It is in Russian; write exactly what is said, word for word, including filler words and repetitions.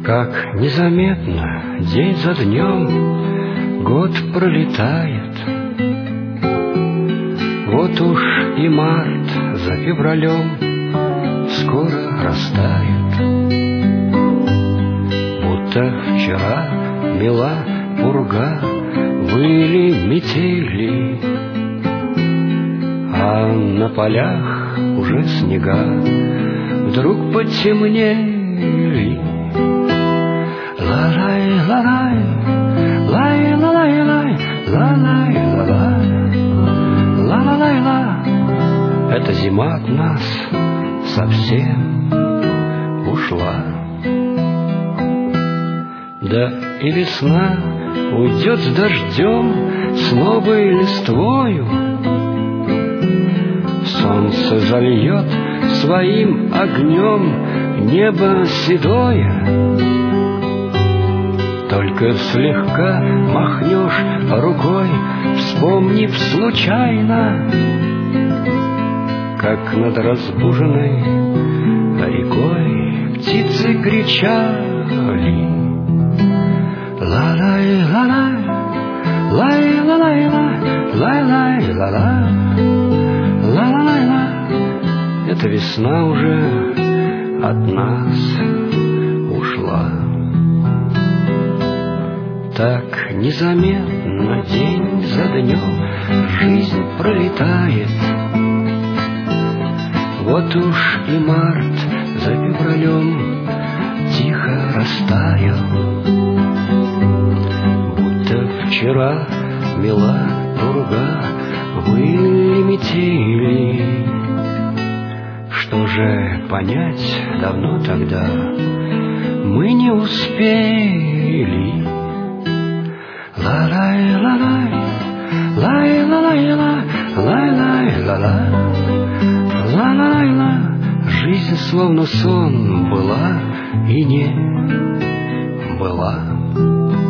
Как незаметно день за днем год пролетает. Вот уж и март за февралем скоро растает. Будто вчера мела пурга, выли метели, а на полях уже снега вдруг потемнели. Ла-лай, ла-лай, лай-ла-лай-лай, ла-лай-ла-лай, ла-ла-лай-ла. Эта зима от нас совсем ушла. Да и весна уйдет с дождем, с новой листвою. Солнце зальет своим огнем небо седое. Только слегка махнешь рукой, вспомнив случайно, как над разбуженной рекой птицы кричали. Ла-лай, ла-лай, лай-ла-лай-ла, лай-лай-ла-ла, ла-ла-лай-ла. Эта весна уже от нас ушла. Так незаметно день за днем жизнь пролетает. Вот уж и март за февралем тихо растаял. Будто вчера мела пурга, выли метели. Что же понять давно тогда мы не успели. Ла-лай, ла-лай, лай-ла-лай-ла, лай-лай-ла-ла, ла-лай-ла. Жизнь словно сон была и не была.